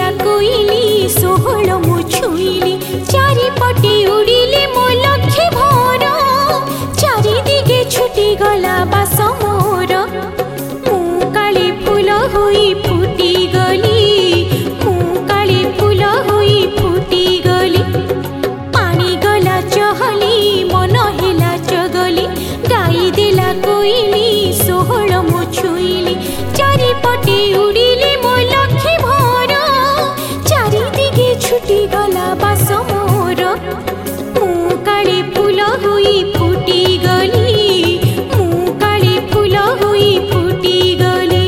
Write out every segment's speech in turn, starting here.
कोइली सोहल मु छुईली चारिपटे उड़िले मो लक्ष्य भोर चारि दिगे छुटी गला बास मोर मु काली फूल होई फुटी गली मु काली फूल होई फुटी गली पानी गला चहली मन हेला चगली गाई देला कोइली सोहल मु छुईली चारिपटे उड़िले मो लक्ष्य भोर चारि दिगे छुटी गला बास मोर मु काली फूल होई फुटी गली मु काली फूल होई फुटी गली।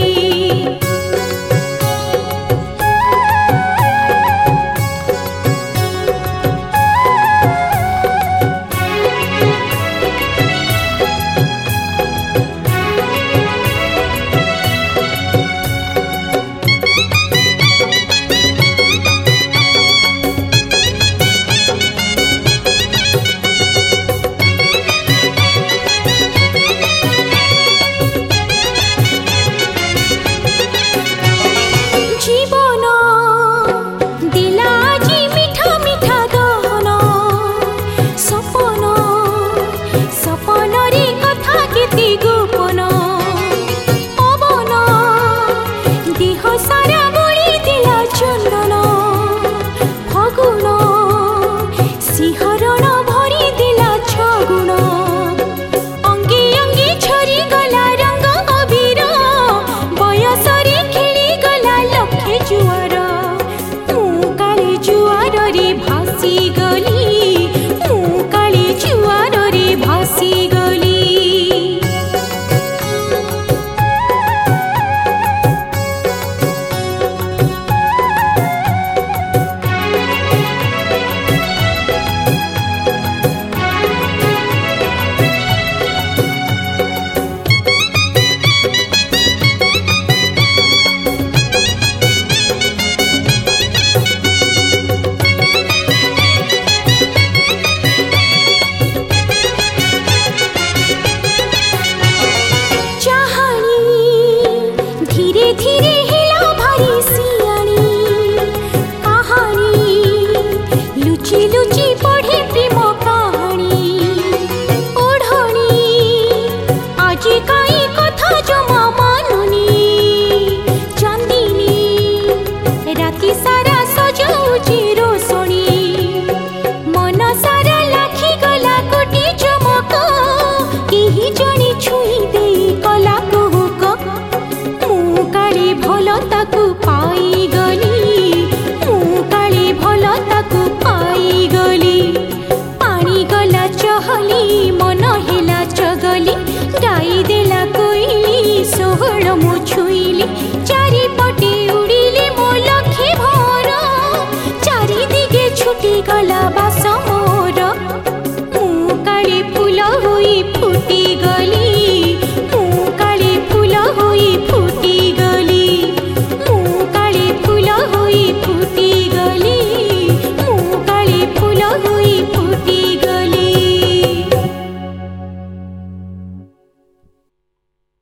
जीवन दिला जी मिठा मिठा गहन सपन सपन रे कथा केते गोपन पवन देह सारा बोली दिला चंदन फगुण सिंहरण भरी दिला छगुण अंगे अंगे झरी गला रंग अबीर बयसरे खेली गला लखे जुआर मु काली जुआर रे भासी गली मु काली जुआर रे भासी गली। चाहानी धीरे धीरे हिला भारी सियानी कहानी लुची लुची पढ़े प्रेम कहानी ओढ़नी आज काई कथा जमा मानुनी चांदनी राति सारा सजाउची रोशनी मन सारा लाखी गला कोटी चमक केही जणी छुई देई कला कुहुक मु काली भल ताकू पाई गली मु काली भल ताकू पाई गली पानी गला चहली मन हेला चगली गाई देला कोइली सोहल मु छुईली चारिपटे